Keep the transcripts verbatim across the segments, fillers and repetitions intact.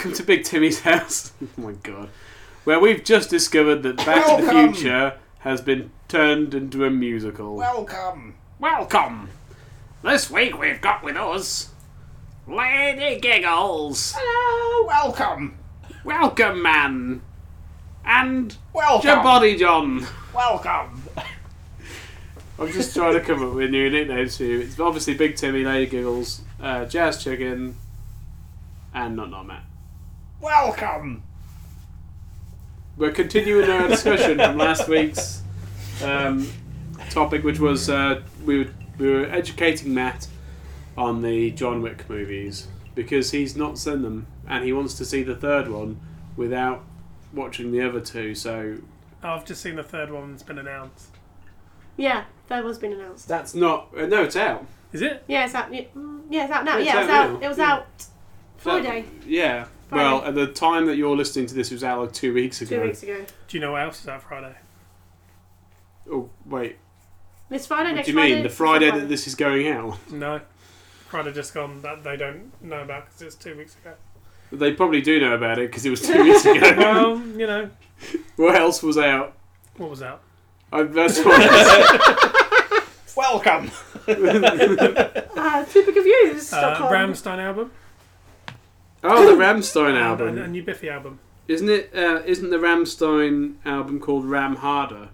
welcome to Big Timmy's house. Oh my god. Where we've just discovered that Back welcome. to the Future has been turned into a musical. Welcome. Welcome. This week we've got with us Lady Giggles. Hello. Welcome. Welcome, man. And welcome. Jabody John. Welcome. I'm just trying to come up with new nicknames for you. It's obviously Big Timmy, Lady Giggles, uh, Jazz Chicken, and Not Not Matt. Welcome. We're continuing our discussion from last week's um, topic, which was uh, we were we were educating Matt on the John Wick movies because he's not seen them and he wants to see the third one without watching the other two. So oh, I've just seen the third one that's been announced. Yeah, third one's been announced. That's not uh, no, it's out. Is it? Yeah, it's out. Yeah, it's out now. It's yeah, out it was out. now. It was yeah. out Friday. That, yeah. Friday. Well, at the time that you're listening to this, it was out like two weeks ago. Two weeks ago. Do you know what else is out Friday? Oh wait. This Friday. What next do you mean Friday, the Friday Friday that this is going out? No. Friday just gone that they don't know about because it's two weeks ago. They probably do know about it because it was two weeks ago. Well, you know. What else was out? What was out? I, that's what I welcome. uh, Typic of You. Uh, Rammstein album. Oh, the Rammstein album. And a new Biffy album. Isn't it? Uh, isn't the Rammstein album called Ram Harder?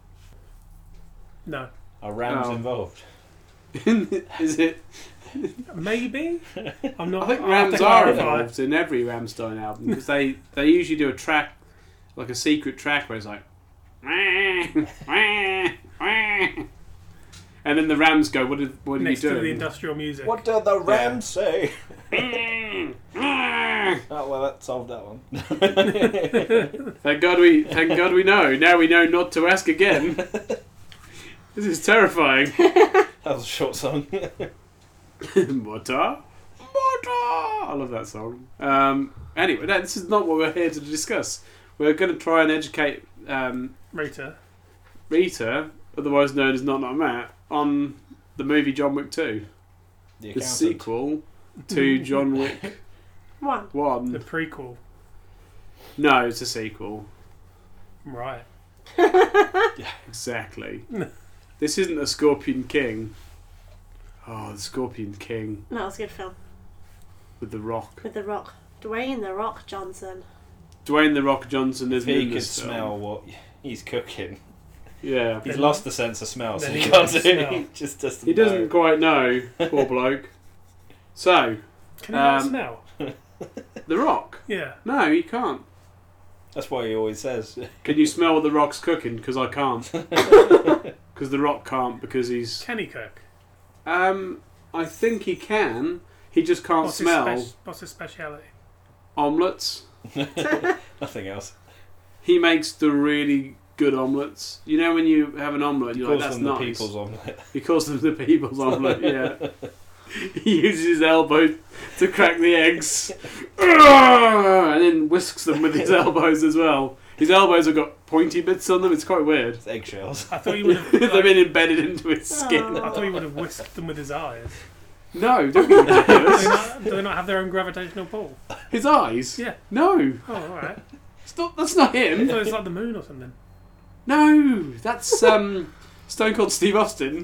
No. Are Rams oh. involved? Is it? Maybe. I'm not. I think I'll Rams have to are clarify. involved in every Rammstein album because they, they usually do a track, like a secret track where it's like, and then the Rams go, "What did what did Next you do?" to the industrial music. What do the Rams yeah. say? Oh well, that solved that one. Thank God we thank God we know. Now we know not to ask again. This is terrifying. That was a short song. Mota, Mota. I love that song. Um, anyway, no, this is not what we're here to discuss. We're going to try and educate um, Rita. Rita, otherwise known as Not Not Matt, on the movie John Wick two, The, the sequel to John Wick One. One. The prequel. No, it's a sequel. Right. Yeah, exactly. This isn't a Scorpion King. Oh, the Scorpion King No, it's a good film with The Rock. with The Rock, Dwayne The Rock Johnson. Dwayne The Rock Johnson If isn't he in could this film. smell what he's cooking. Yeah. He's Then- lost the sense of smell, so then he he can't do won't it. smell. He just doesn't He doesn't know. quite know, poor bloke. So, Can you not Um, smell? The Rock? Yeah. No, he can't. That's why he always says. Can you smell what The Rock's cooking? Because I can't. Because The Rock can't because he's... Can he cook? Um, I think he can. He just can't What's smell His speci- what's his speciality? omelettes. Nothing else. He makes the really good omelettes. You know when you have an omelette, He you're like, calls that's them the nice. people's omelette. He calls them the people's omelette, yeah. He uses his elbow to crack the eggs. And then whisks them with his elbows as well. His elbows have got pointy bits on them. It's quite weird. It's eggshells. I thought he would have. They've Like, been embedded into his skin. Oh. I thought he would have whisked them with his eyes. No, don't be Do they, ridiculous. not, do they not have their own gravitational pull? His eyes? Yeah. No. Oh, all right. It's not, that's not I him. thought it's like the moon or something. No, that's um, Stone Cold Steve Austin.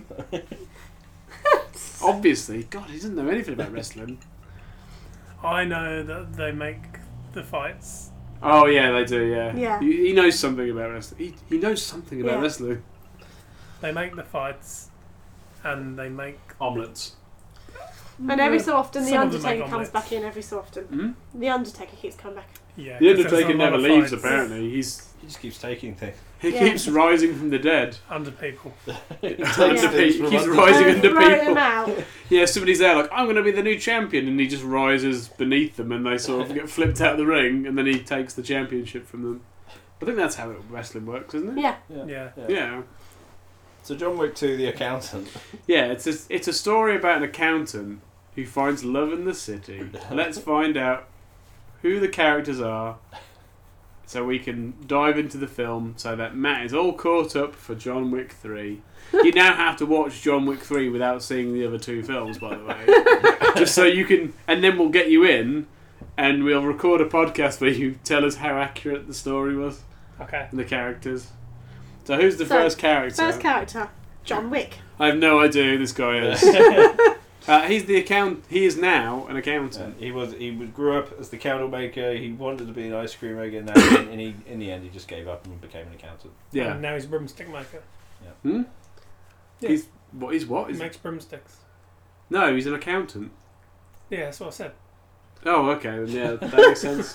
Obviously. God, he doesn't know anything about wrestling. I know that they make the fights. Oh, yeah, they do, yeah. Yeah. He, he knows something about wrestling. He, he knows something about Yeah. wrestling. They make the fights, and they make. Omelettes. And every so often, The Some of them Undertaker make comes omelettes. back in. Every so often, Hmm? The Undertaker keeps coming back. Yeah. The 'cause there's Undertaker a lot never of leaves, fights apparently. He's He just keeps taking things. He Yeah. keeps rising from the dead. Under people. Under Yeah. pe- he keeps From rising under under Throw them people. out. Yeah, somebody's there like, I'm going to be the new champion, and he just rises beneath them, and they sort of get flipped out of the ring, and then he takes the championship from them. I think that's how it, wrestling works, isn't it? Yeah. Yeah. Yeah. So John Wick two, the accountant. Yeah, it's a, it's a story about an accountant who finds love in the city. Let's find out who the characters are so we can dive into the film so that Matt is all caught up for John Wick three. You now have to watch John Wick three without seeing the other two films, by the way. Just so you can... And then we'll get you in and we'll record a podcast where you tell us how accurate the story was Okay. and the characters. So who's the So, first character? First character, John Wick. I have no idea who this guy is. uh, he's the account. He is now an accountant. And he was he was- grew up as the candle maker. He wanted to be an ice cream maker. Now, and he, in the end, he just gave up and became an accountant. Yeah. And now he's a broomstick maker. Hmm? Yeah. He's what? He's what? He He's, makes broomsticks. no, he's an accountant. Yeah, that's what I said. Oh, okay. Then, yeah, that makes sense.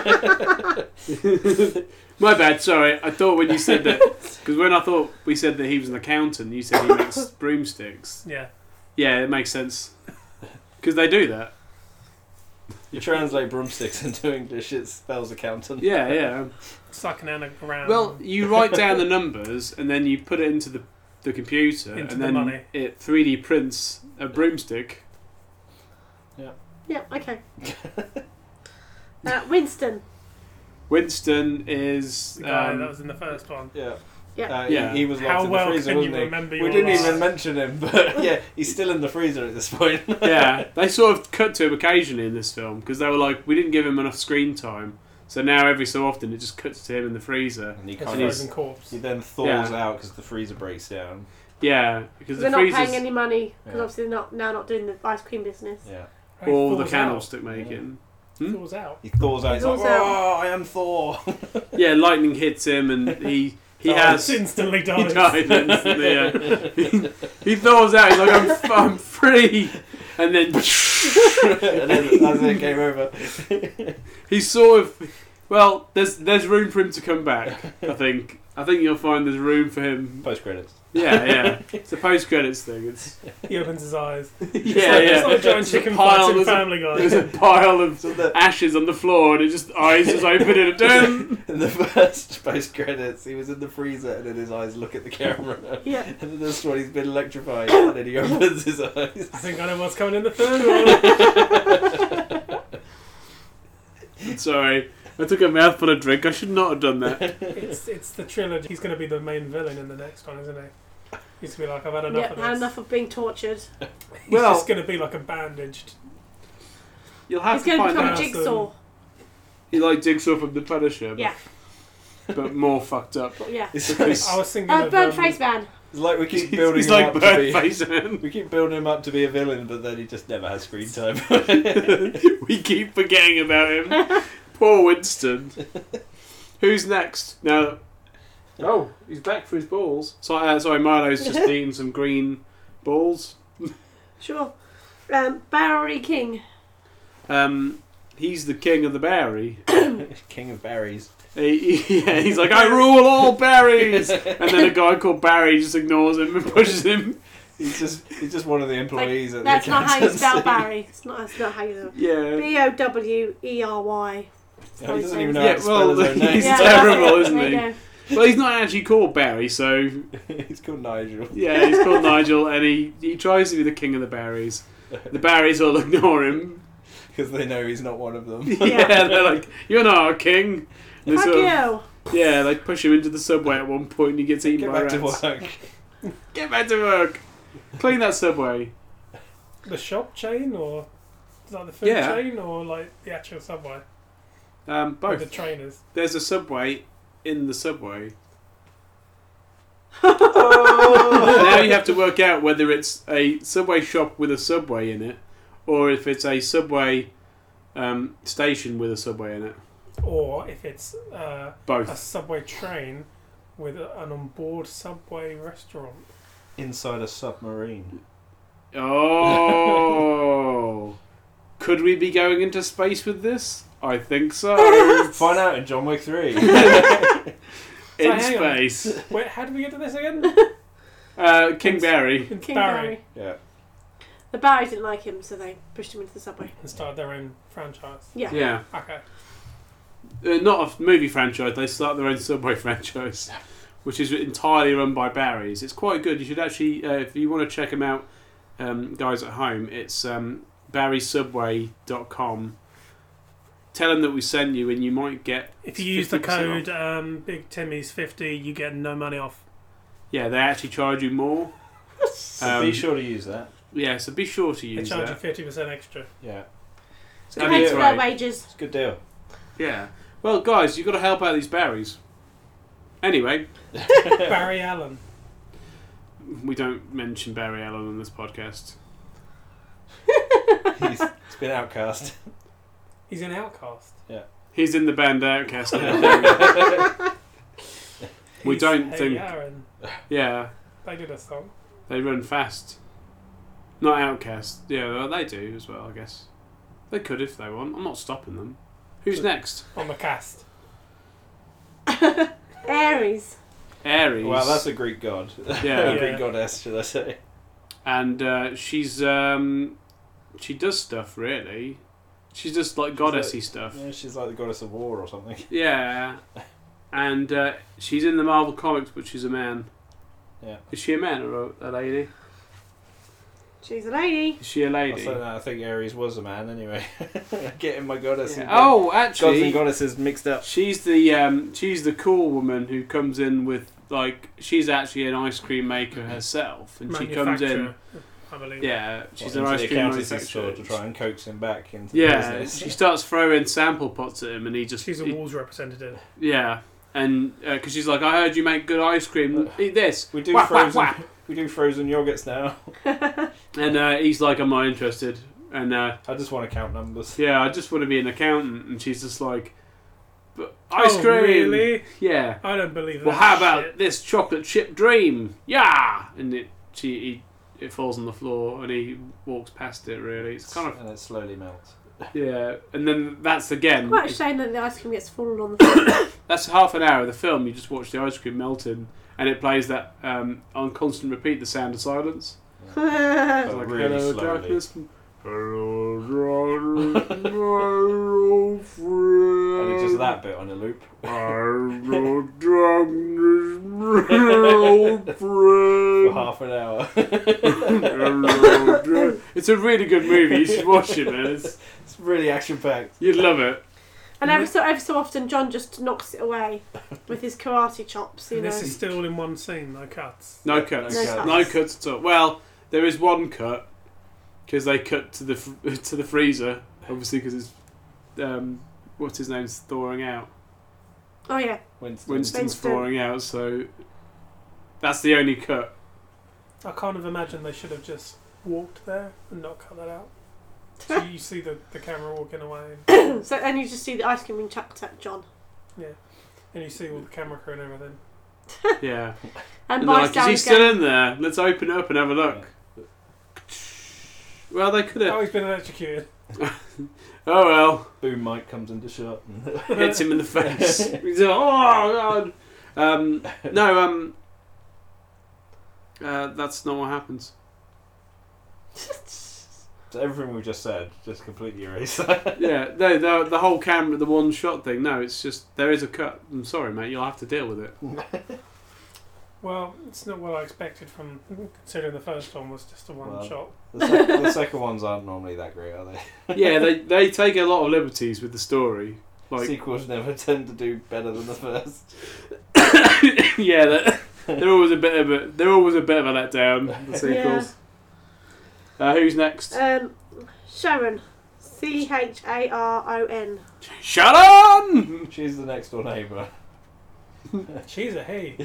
My bad. Sorry. I thought when you said that, because when I thought we said that he was an accountant, you said he makes broomsticks. Yeah. Yeah, it makes sense. Because they do that. You translate broomsticks into English, it spells accountant. Yeah, yeah. It's like an anagram. Well, you write down the numbers and then you put it into the the computer, Into and the then money. it three D prints a broomstick. Yeah, okay. uh, Winston. Winston is the guy um, that was in the first one. Yeah. Yeah. Uh, Yeah. He, he was locked How in well the freezer, can you wasn't he? remember We your didn't life? even mention him, but yeah, he's still in the freezer at this point. yeah. They sort of cut to him occasionally in this film because they were like, we didn't give him enough screen time, so now every so often it just cuts to him in the freezer. And he His kind he's- of frozen corpse. he then thaws Yeah. out because the freezer breaks down. Yeah, because the They're not freezer's paying any money because Yeah. obviously they're not now not doing the ice cream business. Yeah. He all the thaws candlestick making. Out. Hmm? Thaws out. He thaws out. He's like, Thaws out. "Oh, I am Thor." Yeah, lightning hits him and he he Oh, has instantly he dies. died instantly. Yeah. he, he thaws out. He's like, I'm, f- I'm free, and then and then that's it. Game over. he's sort of well. There's there's room for him to come back. I think I think you'll find there's room for him. Post credits. Yeah, yeah. It's a post credits thing. It's He opens his eyes. yeah, It's like, yeah. It's like giant There's a chicken pile- fights in there's a- Family Guy. There's a pile of So the, ashes on the floor, and it just eyes just open and a dun. in the first post credits, he was in the freezer, and then his eyes look at the camera. Yeah. And then this one, he's been electrified, and then he opens his eyes. I think I know what's coming in the third one. Sorry, I took a mouthful of drink. I should not have done that. it's it's the trilogy. He's going to be the main villain in the next one, isn't he? He's going to be like, I've had enough Yeah, of had this. enough of being tortured. He's Well- just going to be like a bandaged. You'll have He's to going to find become out. a jigsaw. You like Jigsaw from The Punisher, Yeah, but more fucked up. but yeah. It's, I it's, was thinking Uh, of burnt um, face man. it's like we keep building He's him like up to Bird be. Face Man. We keep building him up to be a villain, but then he just never has screen time. We keep forgetting about him. Poor Winston. Who's next? Now. Oh, he's back for his balls. So, uh, sorry, Milo's just eating some green balls. Sure. Um, Barry King. Um, he's the king of the berry. King of berries. He, he- yeah, he's like, I rule all berries! And then a guy called Barry just ignores him and pushes him. He's just he's just one of the employees at That's the not how you spell accountancy. Barry. It's not. That's not how you. Yeah. B O W E R Y. Yeah, he doesn't even know Yeah, how to spell well, his own name. he's Yeah, terrible, that's it. isn't There he? you go. Well, he's not actually called Barry, so He's called Nigel. yeah, he's called Nigel, and he, he tries to be the king of the berries. The berries all ignore him. Because they know he's not one of them. Yeah, they're like, you're not our king. And they Fuck sort of- you. yeah, they push him into the subway at one point, and he gets eaten Get by back to rats. work. Get back to work. Clean that subway. the shop chain, or is that the food Yeah. chain, or like the actual subway? Um, With the both. trainers. There's a subway in the subway. Oh. Now you have to work out whether it's a subway shop with a subway in it, or if it's a subway um, station with a subway in it. Or if it's uh, a Both. subway train with a- an onboard subway restaurant. Inside a submarine. Oh. Could we be going into space with this? I think so. Find out in John Wick three. In So hang on. space. Wait, how did we get to this again? Uh, King Barry. It's King Barry. Barry. Yeah. The Barrys didn't like him, so they pushed him into the subway. And started their own franchise. Yeah. Yeah. Okay. Uh, not a movie franchise, they start their own subway franchise, which is entirely run by Barry's. It's quite good. You should actually, uh, if you want to check them out, um, guys at home, it's um, barry subway dot com. Tell them that we sent you, and you might get. If you use the fifty percent code off. um, Big Timmy's fifty, you get no money off. Yeah, they actually charge you more. So Um, be sure to use that. Yeah, so be sure to They use charge you that. fifty percent extra. Yeah. That'd Depends be on their great. wages. It's a good deal. Yeah. Well, guys, you've got to help out these berries. Anyway, Barry Allen. we don't mention Barry Allen on this podcast. He's, he's been outcast. He's an outcast. He's in the band Outcast now. We He's don't Hey think- Aaron. Yeah, They did a song. they run fast. Not Outcast. Yeah, well, they do as well, I guess. They could if they want. I'm not stopping them. Who's next? On the cast. Aries. Aries. Well, that's a Greek god. Yeah. a Yeah. Greek goddess, should I say? And uh, she's um, she does stuff really. She's just like goddessy stuff. Yeah, she's like the goddess of war or something. Yeah, and uh, she's in the Marvel comics, but she's a man. Yeah. Is she a man or a, a lady? She's a lady. Is she a I, lady? said that, I think Ares was a man anyway. Getting my goddess Yeah. and Oh, gods actually, and goddesses mixed up. she's the um, she's the cool woman who comes in with like she's actually an ice cream maker herself, and she comes in. Manufacturer, I believe. Yeah, she's What, an into ice the cream accountancy store manufacturer. to try and coax him back into Yeah, the business. she starts throwing sample pots at him, and he just She's a he- Walls representative. yeah, and because she's like, I heard you make good ice cream. Eat this. We do Whap, whap, frozen. whap. We do frozen yogurts now. And uh, he's like, I'm not interested. And uh, I just want to count numbers. yeah, I just want to be an accountant. And she's just like, but ice Oh, cream. really? Yeah. I don't believe that. Well, how about shit. this chocolate chip dream? Yeah. And it she he, it falls on the floor, and he walks past it. Really, it's kind of And it slowly melts. yeah. And then that's again. Quite a shame that the ice cream gets fallen on the floor. That's half an hour of the film. You just watch the ice cream melting, and it plays that um, on constant repeat. The sound of silence. It's But like, really hello, slowly. darkness. Hello, darkness, my old friend. And it's just that bit on a loop. Hello, darkness, my old For friend. half an hour. Hello, dar- It's a really good movie. You should watch it, man. It's, It's really action packed. you'd love it. And ever so, ever so often, John just knocks it away with his karate chops, you And know. this is still in one scene, no cuts. No No cuts. cuts. No cuts at all. Well, there is one cut because they cut to the fr- to the freezer, obviously because it's um, what's his name's thawing out. Oh, yeah. Winston. Winston's Winston. thawing out, so that's the only cut. I kind of imagine they should have just walked there and not cut that out. So you see the, the camera walking away, So then you just see the ice cream being chucked at John. and you see all the camera crew and everything. Yeah. And And they're like, is he bystanders still going, in there? Let's open it up and have a look. Well, they could Oh, have. he's been electrocuted. Oh well. Boom Mike comes into shot. And Hits him in the face. He's like, oh god. Um, no. Um. Uh, that's not what happens. so everything we've just said, just completely erased that. Yeah, no, the, the whole camera, the one shot thing. No, it's just there is a cut. I'm sorry, mate. You'll have to deal with it. Well, it's not what I expected from considering the first one was just a one Well, shot. The, sec- the second ones aren't normally that great, are they? Yeah, they they take a lot of liberties with the story. Like, Sequels never tend to do better than the first. yeah, that, they're always a bit of a they're always a bit of a letdown. The sequels. Uh, who's next? um, Sharon. C H A R O N. Shut on! She's the next door neighbour. She's a he.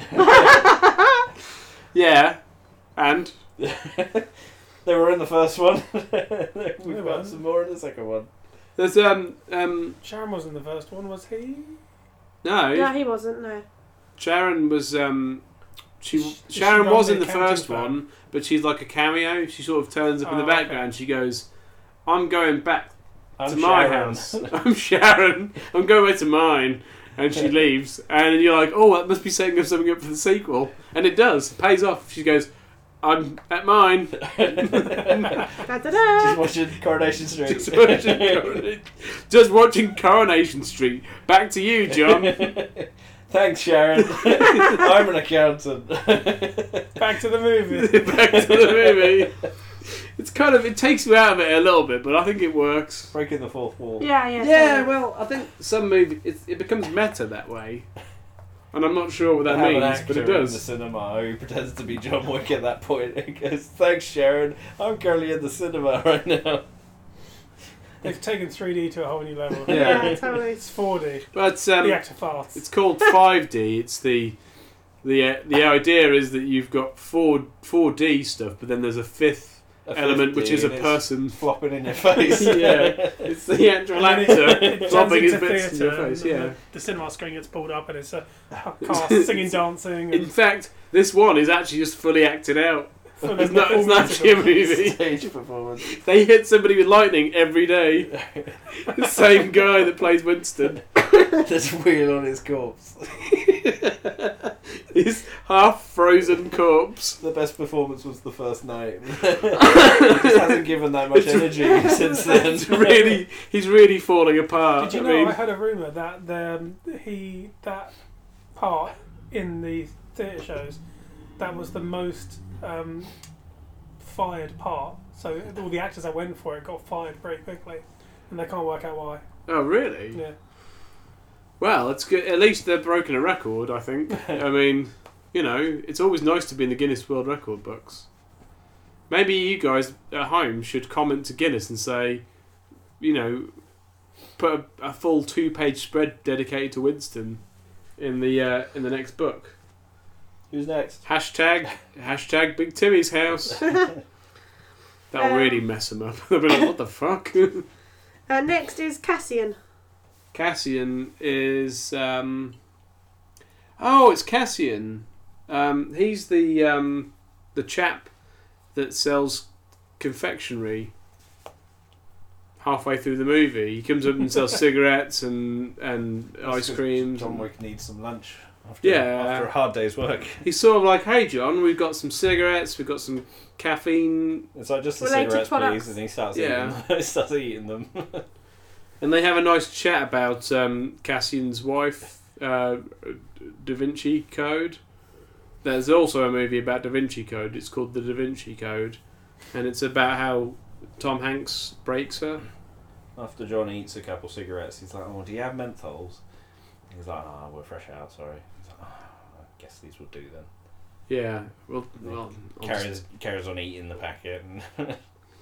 Yeah, and They were in the first one. They We've got weren't. some more in the second one. there's um um Sharon wasn't the first one, was he? no, No, he wasn't, no. Sharon was um she Sh- she Sharon runs was the in the accounting first firm. one, but she's like a cameo. She sort of turns up in the Oh, background. She goes, "I'm going back I'm to my Sharon. house. I'm Sharon. I'm going back to mine." And she leaves, and you're like, "Oh, that must be setting up something up for the sequel," and it does. It pays off. She goes, "I'm at mine." Da-da-da. Just watching Coronation Street. Just watching, Coronation, just watching Coronation Street. Back to you, John. Thanks, Sharon. I'm an accountant. Back to the movie. Back to the movie. It's kind of it takes you out of it a little bit, but I think it works. Breaking the fourth wall. Yeah, yeah. Yeah, totally. well, I think some movie it, it becomes meta that way, and I'm not sure what that They have an means, actor but it in the does. cinema who pretends to be John Wick at that point. He goes, "Thanks, Sharon. I'm currently in the cinema right now." They've taken three D to a whole new level. Yeah. Yeah, totally. It's four D. But um, The actor farts. it's called five D. It's the the uh, the idea is that you've got four four D stuff, but then there's a fifth A element, which is a fifty, and person. it's flopping in your face. Yeah, it's the actual And then it- actor it turns flopping his into bits in theatre your face. and Yeah. The, the cinema screen gets pulled up and it's a cast singing, dancing. In And fact, this one is actually just fully acted out. full of It's not, it's full not actually a musical. movie. Stage performance. They hit somebody with lightning every day. The same guy that plays Winston. There's a wheel on his corpse. His half frozen corpse. The best performance was the first night. He just hasn't given that much It's- energy since then. It's really, he's really falling apart. Did you I know mean, I heard a rumor that the um, he that part in the theatre shows that was the most um, fired part. So all the actors that went for it got fired pretty quickly, and they can't work out why. oh really? Yeah. Well, it's good. At least they've broken a record. I think. I mean, you know, it's always nice to be in the Guinness World Record books. Maybe you guys at home should comment to Guinness and say, you know, put a, a full two-page spread dedicated to Winston in the uh, in the next book. Who's next? Hashtag hashtag Big Timmy's house. That'll Um, really mess him up. They'll be like, what the fuck? Uh, next is Cassian. Cassian is um oh it's Cassian. Um, he's the um, the chap that sells confectionery halfway through the movie. He comes up and sells cigarettes and and ice creams. John and- Wick needs some lunch. After, Yeah. After a hard day's work. He's sort of like, hey John, we've got some cigarettes, we've got some caffeine, It's like just the Related cigarettes, products. please, and he starts Yeah. eating them. he starts eating them. and they have a nice chat about um, Cassian's wife, uh, Da Vinci Code. There's also a movie about Da Vinci Code. It's called The Da Vinci Code, and it's about how Tom Hanks breaks her. After John eats a couple cigarettes, he's like, "Oh, do you have menthols?" He's like, "Oh, we're fresh out, sorry." He's like, "Oh, I guess these will do then." Yeah, well, well I'll Carries just- carries on eating the packet. And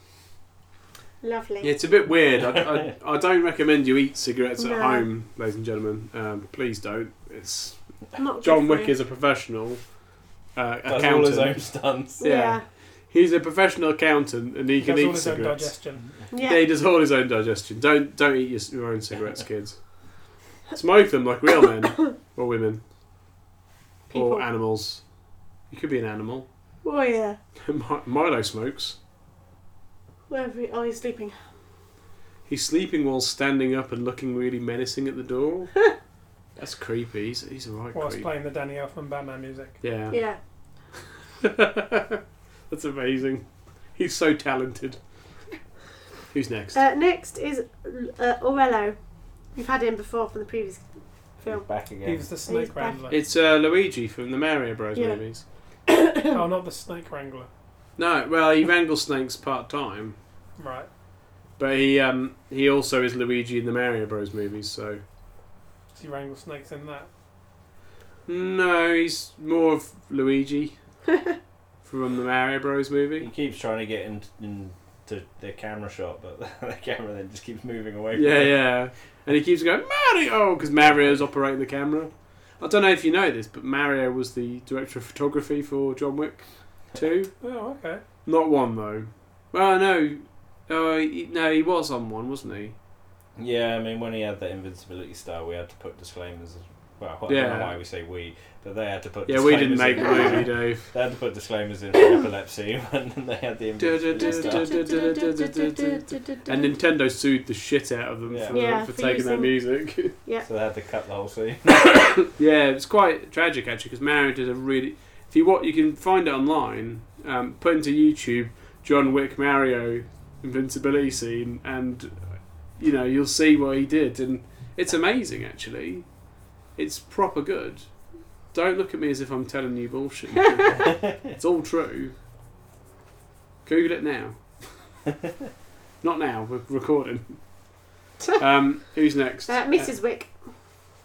Lovely. yeah, it's a bit weird. I, I, I don't recommend you eat cigarettes at No. home, ladies and gentlemen. Um, please don't. It's Not good John for Wick you. is a professional uh, does all his own accountant. stunts. Yeah. Yeah. He's a professional accountant, and he He can does all eat his own cigarettes. digestion. Yeah. Yeah, he does all his own digestion. Don't don't eat your, your own cigarettes, kids. Smoke them like real men or women People. or animals. You could be an animal. Oh yeah. Mi- Milo smokes. Wherever he, oh, he's sleeping. He's sleeping while standing up and looking really menacing at the door. That's creepy. He's, he's a right Whilst creep. playing the Danny Elfman Batman music. Yeah. Yeah. That's amazing. He's so talented. Who's next? Uh, next is uh, Orello. We've had him before from the previous film. Back He again. was the snake He's back. wrangler. It's uh, Luigi from the Mario Bros. Yeah. movies. Oh, not the snake wrangler. No, well, he wrangles snakes part time, Right. but he um he also is Luigi in the Mario Bros. movies. So Does he wrangle snakes in that? no, he's more of Luigi from the Mario Bros. He movie. keeps trying to get in, into the camera shot, but the camera then just keeps moving away from Yeah, him. yeah, and he keeps going Mario because Mario's operating the camera. I don't know if you know this, but Mario was the director of photography for John Wick two. Oh, okay. Not one though. Well, no, oh he, no, he was on one, wasn't he? Yeah, I mean, when he had the invincibility star, we had to put disclaimers. Well, I don't Yeah. know why we say we, but they had to put. Yeah, we didn't disclaimers make the in. movie, Dave. They had to put disclaimers in for epilepsy when they had the invincibility star. And Nintendo sued the shit out of them Yeah. for, Yeah, for for taking that using- music. Yeah. So they had to cut the whole scene. Yeah, it's quite tragic actually because Mario did a really. If you what you can find it online, um, put into YouTube John Wick Mario invincibility scene, and you know you'll see what he did, and it's amazing actually. It's proper good. Don't look at me as if I'm telling you bullshit. It's all true. Google it now. Not now. We're recording. Um, who's next? Uh, Missus Wick.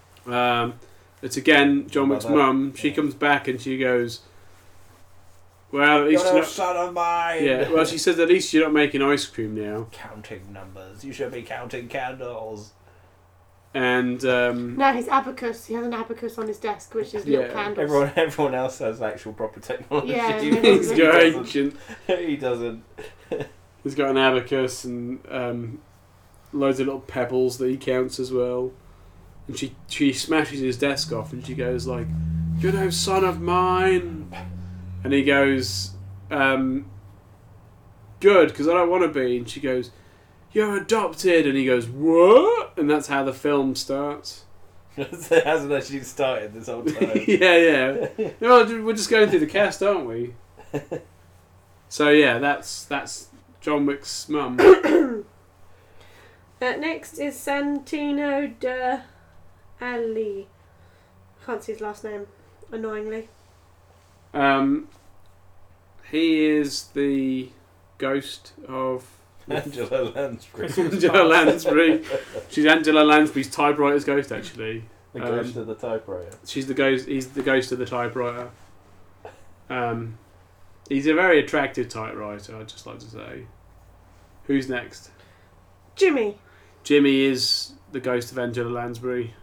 Um, it's again John What Wick's about that? mum. She Yeah. comes back and she goes, Well, at least You're you're a not. son of mine. Yeah. Well, she says at least you're not making ice cream now. Counting numbers. You should be counting candles. And um, No, his abacus. He has an abacus on his desk, which is little Yeah. candles. Everyone, everyone else has actual proper technology. Yeah, he, no, he's doesn't. got he doesn't. ancient. He doesn't. He's got an abacus and um, loads of little pebbles that he counts as well. And she she smashes his desk off and she goes like, "You're no son of mine." And he goes, um, "Good, because I don't want to be." And she goes, "You're adopted." And he goes, "What?" And that's how the film starts. It hasn't actually started this whole time. yeah, yeah. No, we're just going through the cast, aren't we? So yeah, that's that's John Wick's mum. Uh, next is Santino de Ali. Can't see his last name, annoyingly. Um, he is the ghost of Angela Lansbury. Angela Lansbury. She's Angela Lansbury's typewriter's ghost, actually. The ghost Um, of the typewriter. She's the ghost. He's the ghost of the typewriter. Um, he's a very attractive typewriter. I'd just like to say. Who's next? Jimmy. Jimmy is the ghost of Angela Lansbury.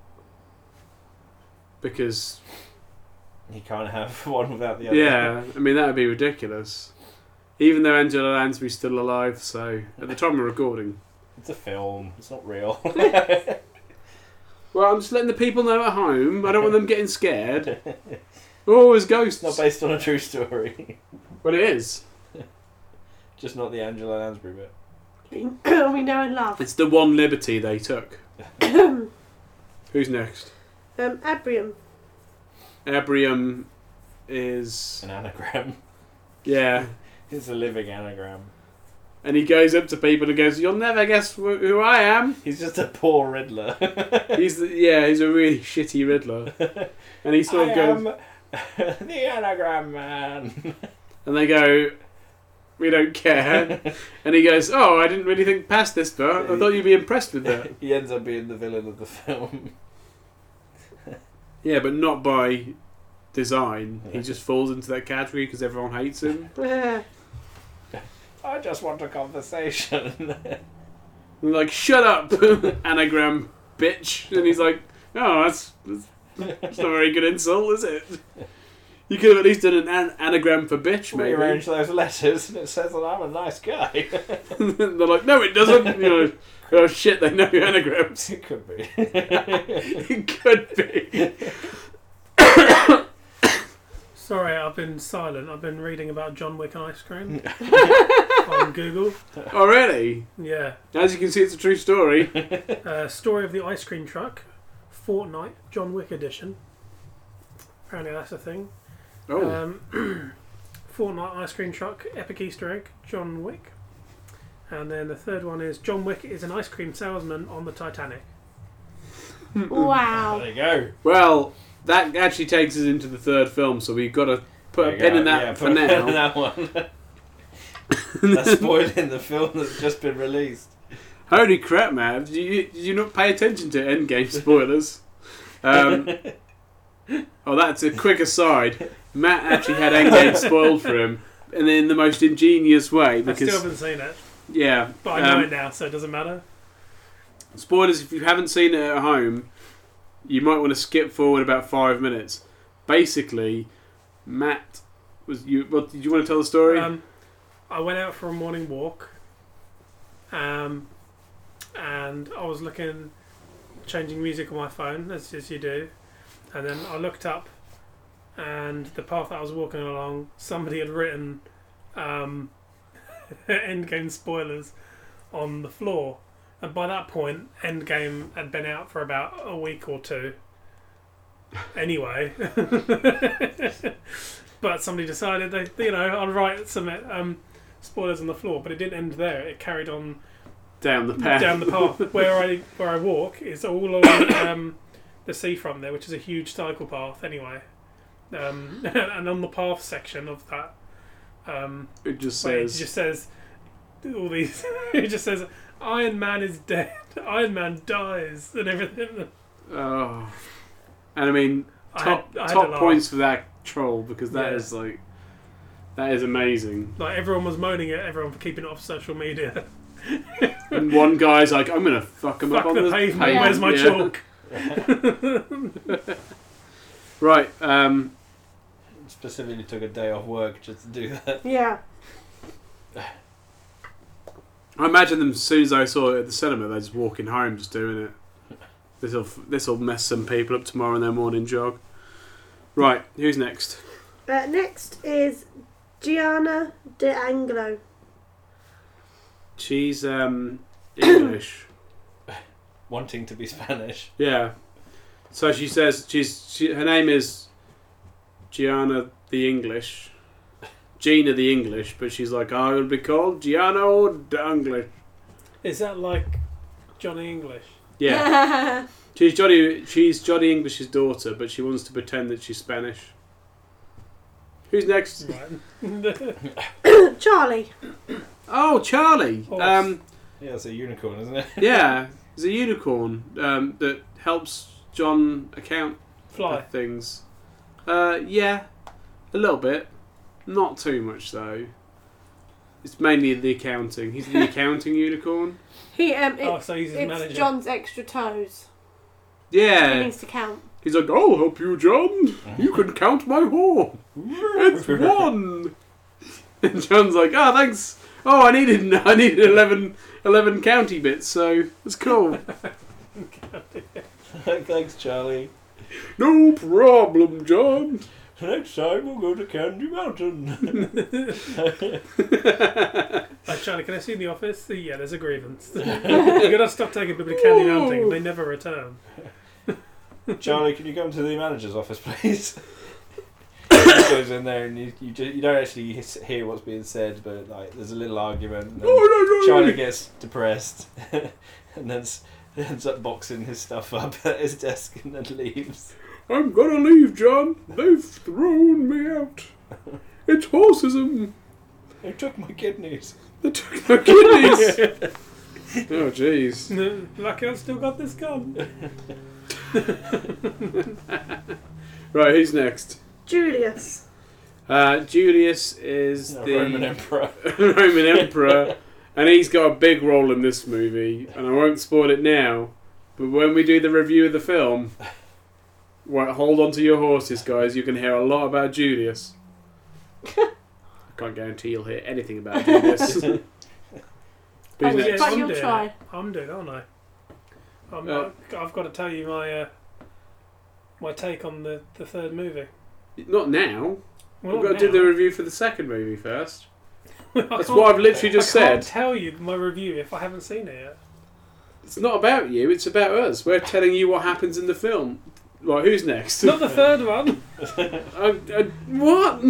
Because You can't have one without the other. yeah, I mean that would be ridiculous. Even though Angela Lansbury's still alive, so at the time of recording. It's a film. It's not real. Well, I'm just letting the people know at home. I don't want them getting scared. We're always ghosts. It's not based on a true story. Well, it is. Just not the Angela Lansbury bit. We know and love. It's the one liberty they took. Who's next? Um, Abrium. Abrium is An anagram. yeah, It's a living anagram. and he goes up to people and goes, "You'll never guess wh- who I am." He's just a poor Riddler. He's the, yeah, he's a really shitty Riddler, and he sort of I goes, am the anagram man. and they go, "We don't care," and he goes, "Oh, I didn't really think past this part. I thought you'd be impressed with that." He ends up being the villain of the film. Yeah, but not by design. He just falls into that category because everyone hates him. I just want a conversation. And they're like, "Shut up, anagram bitch!" And he's like, "Oh, that's, that's that's not a very good insult, is it? You could have at least done an, an anagram for bitch, We maybe." arrange those letters and it says that I'm a nice guy. They're like, "No, it doesn't." You know, oh shit, they know anagrams. It could be. It could be. Sorry, I've been silent. I've been reading about John Wick and ice cream on Google. Oh, really? Yeah. As you can see, it's a true story. Uh, story of the ice cream truck, Fortnite, John Wick edition. Apparently that's a thing. Oh, Um, Fortnite ice cream truck, epic Easter egg, John Wick. And then the third one is John Wick is an ice cream salesman on the Titanic. Wow. There you go. well, that actually takes us into the third film, so we've got to put There a you pin go. in that Yeah, for put a pin in now. that one. That's spoiling the film that's just been released. Holy crap, man! Did you, did you not pay attention to Endgame spoilers? Um, oh, that's a quick aside. Matt actually had Endgame spoiled for him, and in the most ingenious way I still because haven't seen it, yeah, but I know um, it now, so it doesn't matter. spoilers. If you haven't seen it at home, you might want to skip forward about five minutes. Basically, Matt was you. What did you want to tell the story? Um, I went out for a morning walk, um, and I was looking, changing music on my phone, as, as you do, and then I looked up, and the path that I was walking along, somebody had written um, Endgame spoilers on the floor. And by that point, Endgame had been out for about a week or two. Anyway, but somebody decided they, you know, I'll write some um, spoilers on the floor. But it didn't end there. It carried on down the path. down the path where I where I walk is all along um, the seafront there, which is a huge cycle path anyway. Um, and on the path section of that, um, It just where it says. just says all these. It just says Iron Man is dead. Iron Man dies and everything. Oh, and I mean, I top had- I had top to laugh. points for that troll because that Yeah. is like That is amazing. Like everyone was moaning at everyone for keeping it off social media. And one guy's like, I'm going to fuck him Fuck up on the the pavement. Yeah. Where's my Yeah. chalk? Right. Um, Specifically took a day off work just to do that. Yeah. I imagine them as soon as I saw it at the cinema, they're just walking home, just doing it. This'll this'll mess some people up tomorrow in their morning jog. Right, who's next? Uh, next is Gianna De Anglo. She's um, English. Wanting to be Spanish. Yeah. So she says she's she, her name is Gianna the English, Gina the English, but she's like, I will be called Gianna the English. Is that like Johnny English? Yeah. She's Johnny. She's Johnny English's daughter, but she wants to pretend that she's Spanish. Who's next? Right. Charlie. Oh, Charlie. Horse. Um, Yeah, it's a unicorn, isn't it? yeah, there's a unicorn um, that helps John account for Fly. things. Uh, yeah, a little bit, not too much though. It's mainly the accounting. He's the accounting unicorn. He um. It, Oh, so he's his it's manager. John's extra toes. He Yeah. needs to count. He's like, I'll help you, John. You can count my horn. It's one. And John's like, oh, thanks. Oh, I needed I needed eleven, eleven county bits, so it's cool. Thanks, Charlie. No problem, John. Next time we'll go to Candy Mountain. Like, Charlie, can I see you in the office? Yeah, there's a grievance. You're going to stop taking people to Candy Mountain and they never return. Charlie, can you come to the manager's office, please? He goes in there and you you, ju- you don't actually hear what's being said, but like there's a little argument. And then Oh, no, no, Charlie no. gets depressed and then s- ends up boxing his stuff up at his desk and then leaves. I'm gonna leave, John. They've thrown me out. It's horsism. They took my kidneys. They took my kidneys. Oh, jeez. Lucky I've still got this gun. Right, who's next? Julius. Uh, Julius is No, the Roman Emperor. Roman Emperor, and he's got a big role in this movie. And I won't spoil it now, but when we do the review of the film, well, hold on to your horses, guys. You can hear a lot about Julius. I can't guarantee you'll hear anything about Julius. Who's Oh, next? yeah, But I'm you'll doing try. it. I'm doing it, aren't I? I'm, Uh, I've got to tell you my uh, my take on the, the third movie. Not now. Well, We've got not to do the now. review for the second movie first. I That's can't- what I've literally just I can't said. tell you my review if I haven't seen it yet. It's not about you, it's about us. We're telling you what happens in the film. Right, who's next? Not the third one. uh, uh, what?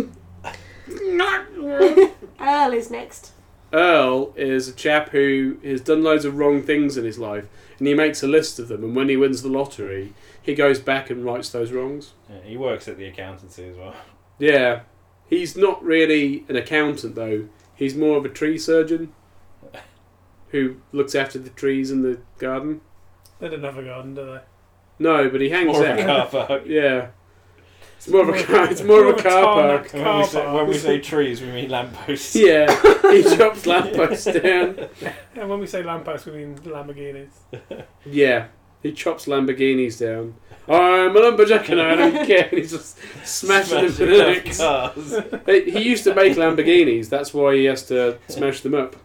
Earl is next. Earl is a chap who has done loads of wrong things in his life, and he makes a list of them, and when he wins the lottery, he goes back and rights those wrongs. Yeah, he works at the accountancy as well. Yeah. He's not really an accountant, though. He's more of a tree surgeon who looks after the trees in the garden. They don't have a garden, do they? No, but he hangs More out. of a car park. Yeah. It's more of a car, it's more of a car park. tarmac When we, car say, park. when we say trees, we mean lampposts. Yeah, he chops lampposts down. And when we say lampposts, we mean Lamborghinis. Yeah, he chops Lamborghinis down. I'm a lumberjack and I don't care. And he's just smashing them to Smashing the up next. cars. He he used to make Lamborghinis, that's why he has to smash them up.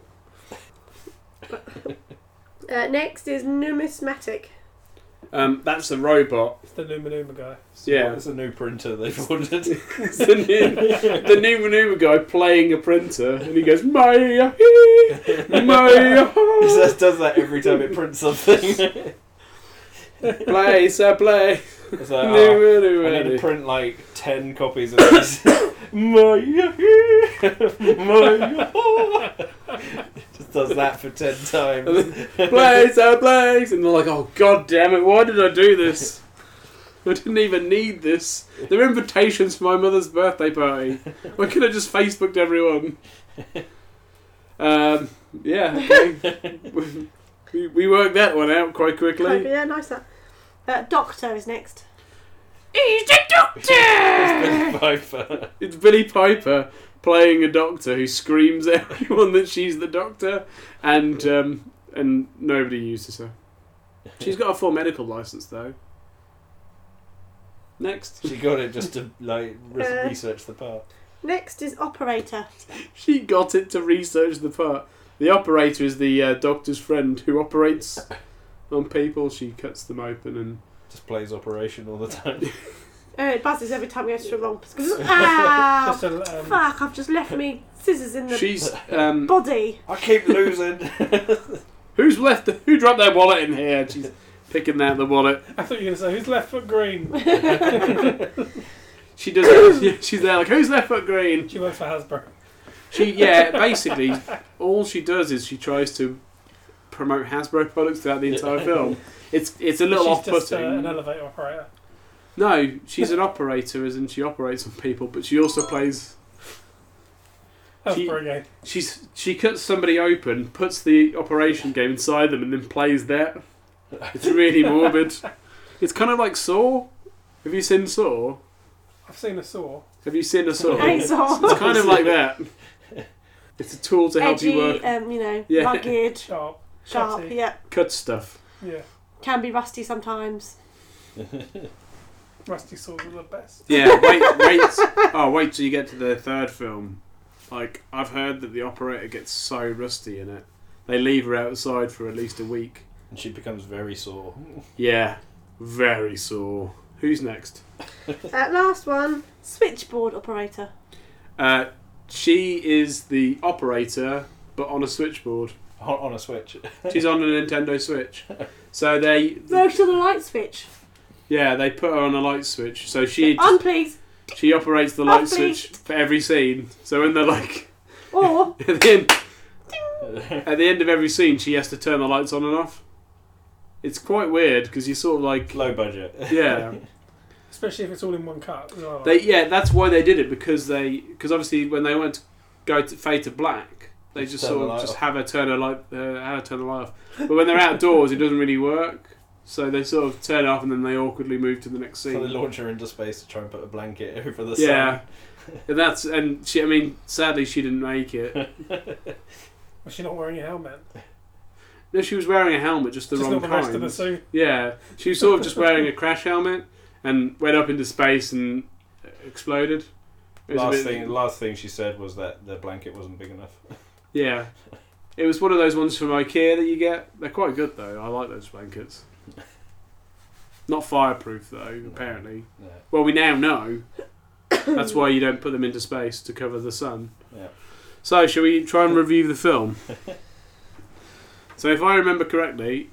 Uh, next is Numismatic. Um, that's a robot. It's the Numa Numa guy. Yeah. It's a new printer they've ordered. It's the new, the new maneuver guy playing a printer, and he goes, Maya, Maya, It just does that every time it prints something. play, sir, play. It's like, New oh, maneuver. I need to print like ten copies of this. Maya, Maya. Just does that for ten times. Blaze, uh, blaze, and they're like, "Oh god damn it! Why did I do this? I didn't even need this. They're invitations for my mother's birthday party. Why could I just Facebooked everyone?" Um, yeah, okay. we, we worked that one out quite quickly. Yeah, nice that. Uh, Doctor is next. He's the Doctor! Piper. It's Billy Piper playing a doctor who screams at everyone that she's the doctor, and um, and nobody uses her. She's got a full medical license though. Next. She got it just to like re- Uh, research the part. Next is operator. She got it to research the part. The operator is the uh, doctor's friend who operates on people. She cuts them open and Just plays operation all the time. Oh, it buzzes every time we go to the wrong position. Ah, Just a, um, fuck! I've just left me scissors in the she's um, body. I keep losing. who's left? The, who dropped their wallet in here? And she's picking out the wallet. I thought you were going to say, who's left foot green? She does. Yeah, she's there like, who's left foot green? She works for Hasbro. She yeah. Basically, all she does is she tries to promote Hasbro products throughout the entire film. It's it's a little She's just uh, an off-putting. elevator operator. No, she's an operator, as in she operates on people, but she also plays. She- Hasbro game. She's she cuts somebody open, puts the operation game inside them, and then plays that. It's really morbid. It's kind of like Saw. Have you seen Saw? I've seen a saw. Have you seen a Saw? Hey, Saw. It's kind of like that. It's a tool to help Edgy, you work, um, you know, Yeah. rugged, Sharp. sharp. Cutty. Yeah, cut stuff. Yeah. can be rusty sometimes. Rusty saws are the best. Yeah, wait, wait. Oh, wait till you get to the third film. Like, I've heard that the operator gets so rusty in it. They leave her outside for at least a week. And she becomes very sore. Yeah, very sore. Who's next? That last one, switchboard operator. Uh, she is the operator, but on a switchboard. On, on a switch. She's on a Nintendo Switch. So they, No, she's on the light switch. yeah, they put her on a light switch. So she On, just, please. she operates the light On, please. switch for every scene. So when they're like Or at the end, at the end of every scene, she has to turn the lights on and off. It's quite weird because you sort of like, Low budget. yeah, Especially if it's all in one cut. as well. they yeah. That's why they did it because they because obviously when they went to go to fade to black, they Just just turn the sort of light just off. have her turn her light, uh, have her turn the light off. But when they're outdoors, it doesn't really work. So they sort of turn it off and then they awkwardly move to the next So they scene. launch her into space to try and put a blanket over the Yeah, and that's and she. I mean, sadly, she didn't make it. Was she not wearing a helmet? No, she was wearing a helmet, just the Just wrong not the rest of kind. the suit. Yeah, she was sort of just wearing a crash helmet and went up into space and exploded. It sun. was a Last bit- thing, last thing she said was that the blanket wasn't big enough. Yeah, it was one of those ones from IKEA that you get. They're quite good though. I like those blankets. Not fireproof though, apparently. Yeah. Well, we now know. That's why you don't put them into space to cover the sun. Yeah. So, shall we try and review the film? So, if I remember correctly,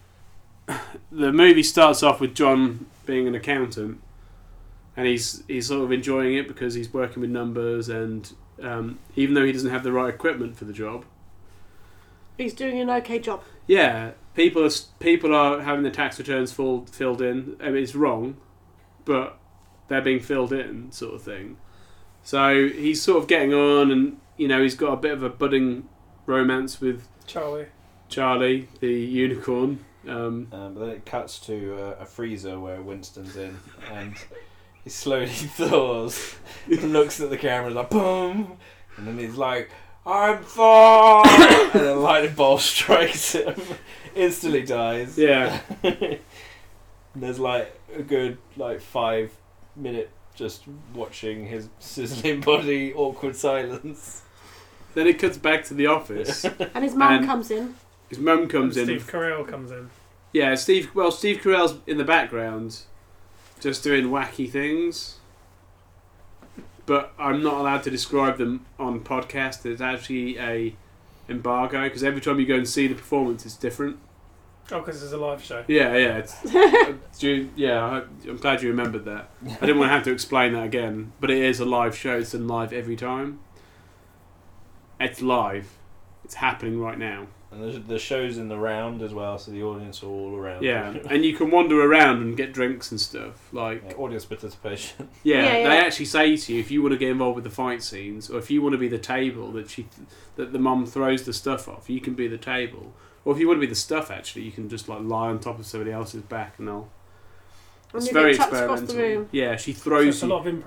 the movie starts off with John being an accountant, and he's he's sort of enjoying it because he's working with numbers, and um, even though he doesn't have the right equipment for the job, he's doing an okay job. yeah, people are people are having their tax returns full, filled in. I mean, it's wrong, but they're being filled in, sort of thing. So he's sort of getting on, and you know, he's got a bit of a budding romance with Charlie. Charlie, the unicorn. Um, Um, but then it cuts to uh, a freezer where Winston's in, and he slowly thaws and looks at the camera and is like, boom! And then he's like, I'm Thor! And then a lightning bolt strikes him, instantly dies. yeah, And there's like a good like five minute just watching his sizzling body, awkward silence. then it cuts back to the office. And his mum And- comes in. His mum comes in. Steve Carell comes in. Yeah, Steve. Well, Steve Carell's in the background, just doing wacky things. But I'm not allowed to describe them on podcast. There's actually a embargo because every time you go and see the performance, it's different. Oh, because it's a live show. Yeah, yeah, it's, uh, do you- yeah. I, I'm glad you remembered that. I didn't want to have to explain that again, but it is a live show. It's done live every time. It's live. It's happening right now. And the, the show's in the round as well, so the audience are all around. Yeah, and you can wander around and get drinks and stuff. Like, Yeah, audience participation. yeah, Yeah, they yeah. actually say to you if you want to get involved with the fight scenes, or if you want to be the table that she, that the mum throws the stuff off, you can be the table. Or if you want to be the stuff, actually, you can just like lie on top of somebody else's back and they'll. And It's you very get chucked across the experimental. room. Yeah, she So throws it's a you. lot of improv.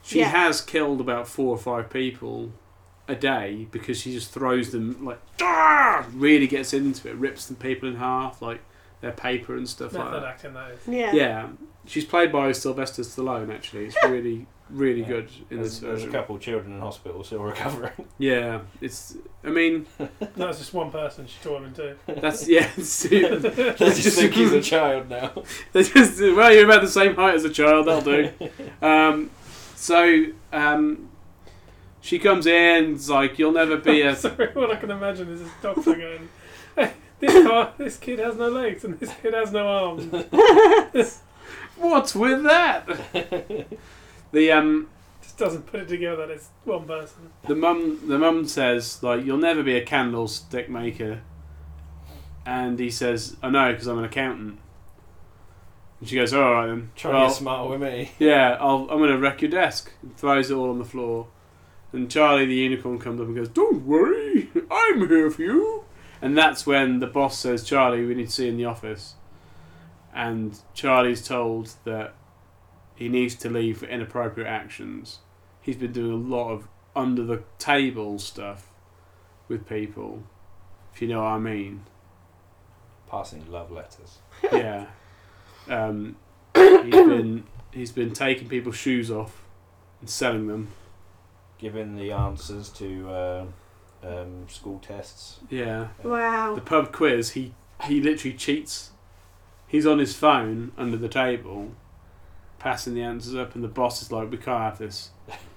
She Yeah. has killed about four or five people a day because she just throws them like "Ah!" really gets into it, rips them people in half, like their paper and stuff like Method that. acting, that is. Yeah. Yeah, she's played by Sylvester Stallone. Actually, it's really, really Yeah. good in There's, this there's a version. couple of children in hospital still recovering. Yeah, it's. I mean, No, it's just one person she tore him into. that's yeah. It's, They just think he's a child now. They just, well, you're about the same height as a child. That'll do. Um, so um, she comes in. It's like you'll never be a. Sorry, what I can imagine is this doctor going, "Hey, this car, this kid has no legs and this kid has no arms." What's with that? The um. Just doesn't put it together that it's one person. The mum, the mum says, like, you'll never be a candlestick maker. And he says, I know, because I'm an accountant. And she goes, all right then. Trying Well, to get smart with me. yeah, I'll, I'm going to wreck your desk. And throws it all on the floor. And Charlie the unicorn comes up and goes, don't worry, I'm here for you. And that's when the boss says, Charlie, we need to see you in the office. And Charlie's told that he needs to leave for inappropriate actions. He's been doing a lot of under the table stuff with people, if you know what I mean. Passing love letters. Yeah. Um, he's been he's been taking people's shoes off and selling them. Giving the answers to uh, um, school tests. Yeah. Wow. The pub quiz, he he literally cheats. He's on his phone under the table, passing the answers up, and the boss is like, we can't have this.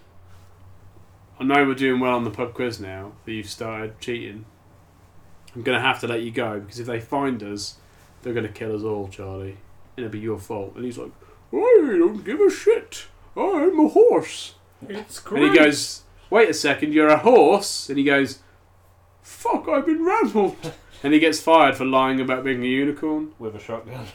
I know we're doing well on the pub quiz now, that you've started cheating. I'm going to have to let you go, because if they find us, they're going to kill us all, Charlie. And it'll be your fault. And he's like, I don't give a shit. I'm a horse. It's And great. he goes, wait a second, you're a horse? And he goes, fuck, I've been rambled. And he gets fired for lying about being a unicorn. With a shotgun.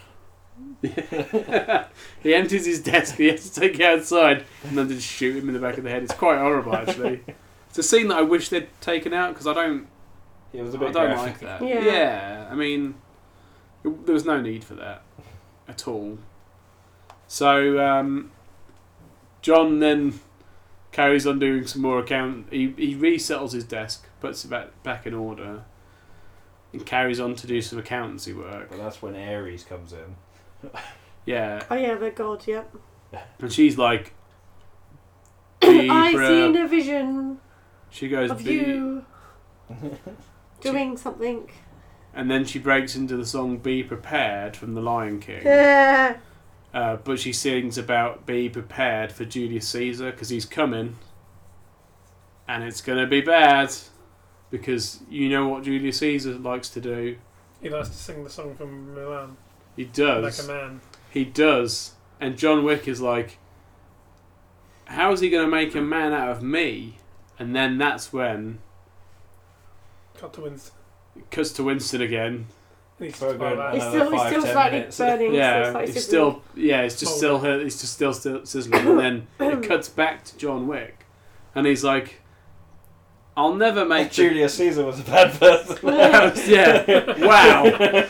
He empties his desk, he has to take it outside, and then just shoot him in the back of the head. It's quite horrible, actually. It's a scene that I wish they'd taken out, because I don't, It was a I bit don't graphic. like that. Yeah. Yeah, I mean, it, there was no need for that at all. So, um, John then carries on doing some more account. He, he resettles his desk, puts it back, back in order, and carries on to do some accountancy work. But that's when Ares comes in. Yeah, Oh yeah, the god. Yep. and she's like, "Be I pre-" see in a vision She goes, of "Be," you doing something. and then she breaks into the song "Be Prepared" from The Lion King. Yeah. Uh, but she sings about be prepared for Julius Caesar because he's coming, and it's gonna be bad because you know what Julius Caesar likes to do. He likes to sing the song from Milan, He does. like a man. He does. And John Wick is like, how is he going to make a man out of me? And then that's when Cut to Winston. it cuts to Winston again. And he's For a just like good- that. He's Another still, he's five, still ten slightly minutes. burning. Yeah, still it's slightly still yeah, it's just still Smoldering. hurt. It's just still still sizzling. And then it cuts back to John Wick, and he's like, "I'll never make the Julius Caesar was a bad person. yeah, wow."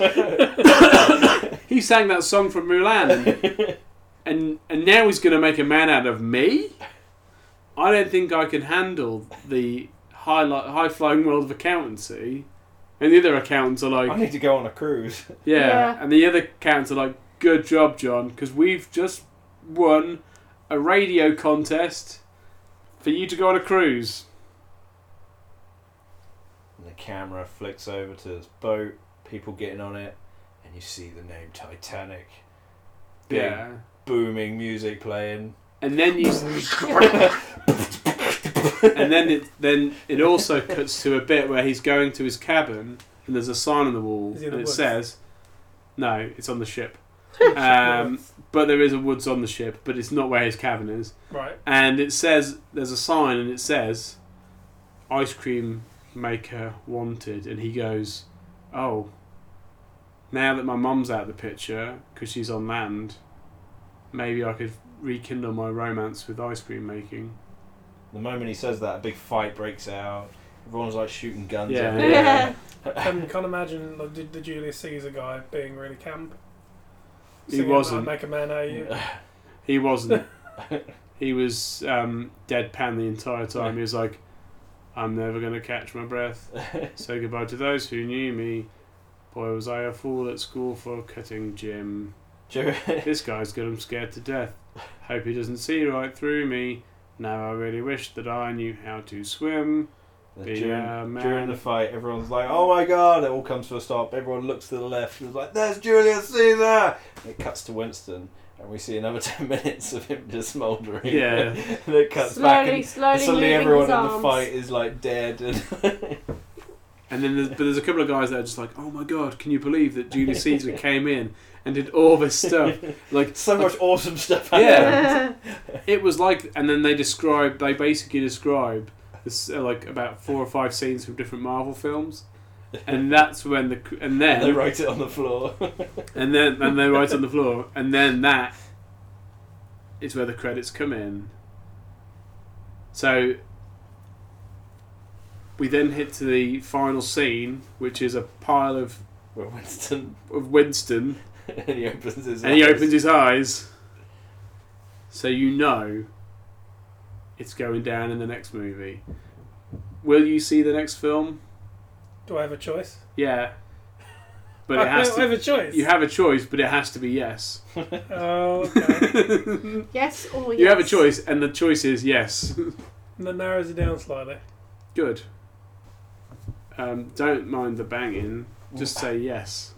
He sang that song from Mulan, and, and and now he's going to make a man out of me. I don't think I can handle the high high flying world of accountancy. And the other accountants are I like, need to go on a cruise. yeah, Yeah. and the other accountants are like, good job, John, because we've just won a radio contest for you to go on a cruise. And the camera flicks over to this boat, people getting on it, and you see the name Titanic. Big Yeah, booming music playing. and then you. And then it then it also cuts to a bit where he's going to his cabin and there's a sign on the wall Is he in and the it woods? says, no, it's on the ship. Um, but there is a woods on the ship, but it's not where his cabin is. Right. And it says there's a sign and it says, ice cream maker wanted, and he goes, oh, now that my mum's out of the picture because she's on land, maybe I could rekindle my romance with ice cream making. The moment he says that, a big fight breaks out. Everyone's like shooting guns. Yeah. everywhere. Yeah. Um, can't imagine like, the, the Julius Caesar guy being really camp. He Singing, wasn't. "I'd make a man out of you. He wasn't. he was um, deadpan the entire time. Yeah. He was like, "I'm never gonna catch my breath. Say goodbye to those who knew me. Boy, was I a fool at school for cutting Jim. This guy's got him scared to death. Hope he doesn't see right through me. Now I really wish that I knew how to swim." Be during, a man. during the fight, everyone's like, "Oh my god!" It all comes to a stop. Everyone looks to the left and is like, "There's Julius Caesar!" And it cuts to Winston, and we see another ten minutes of him just smouldering. Yeah. And it cuts back, Slowly, and slowly suddenly moving everyone his in arms. the fight is like dead. And And then, there's, but there's a couple of guys that are just like, "Oh my god, can you believe that Julius Caesar came in and did all this stuff?" Like so like, much awesome stuff. Yeah. It was like, and then they describe, they basically describe this uh, like about four or five scenes from different Marvel films, and that's when the and then And they write it on the floor. and then and they write on the floor, and then that is where the credits come in. So we then hit to the final scene, which is a pile of Where Winston of Winston, and he opens his and he eyes. opens his eyes. So you know it's going down in the next movie. Will you see the next film? Do I have a choice? Yeah. But I, it has I to. have a choice. You have a choice, but it has to be yes. Oh, okay. Yes or yes. You have a choice, and the choice is yes. And that narrows it down slightly. Good. Um, don't mind the banging. Just say yes.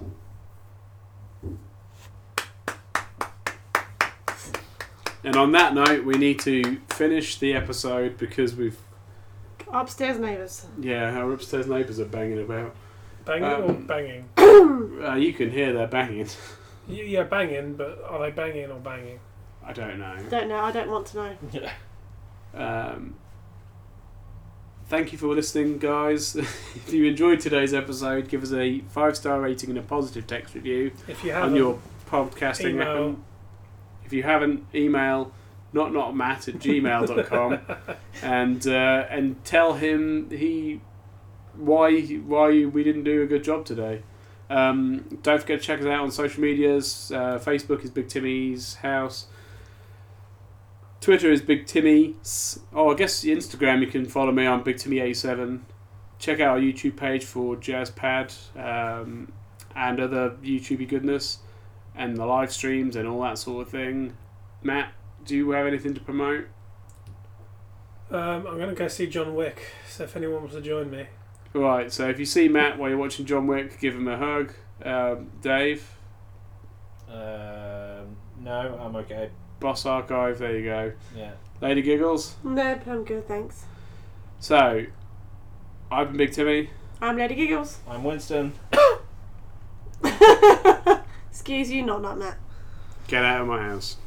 And on that note, we need to finish the episode because we've Upstairs neighbours. yeah, our upstairs neighbours are banging about. Banging Um, or banging? Uh, you can hear they're banging. Y- Yeah, banging, but are they banging or banging? I don't know. Don't know. I don't want to know. Um, thank you for listening, guys. If you enjoyed today's episode, give us a five star rating and a positive text review If you on have your podcasting email. app. If you haven't, email not not matt at gmail dot com and uh, and tell him he why why we didn't do a good job today. Um, don't forget to check us out on social medias. Uh, Facebook is Big Timmy's House. Twitter is Big Timmy's. Oh, I guess Instagram you can follow me on Big Timmy eighty-seven. Check out our YouTube page for JazzPad um, and other YouTubey goodness and the live streams and all that sort of thing. Matt, do you have anything to promote? Um, I'm going to go see John Wick, so if anyone wants to join me. Right, so if you see Matt while you're watching John Wick, give him a hug. Um, Dave, Um, no, I'm okay. Boss Archive, there you go. Yeah. Lady Giggles. Nope, I'm good, thanks. So, I've been Big Timmy. I'm Lady Giggles. I'm Winston. Excuse you, not not Matt. Get out of my house.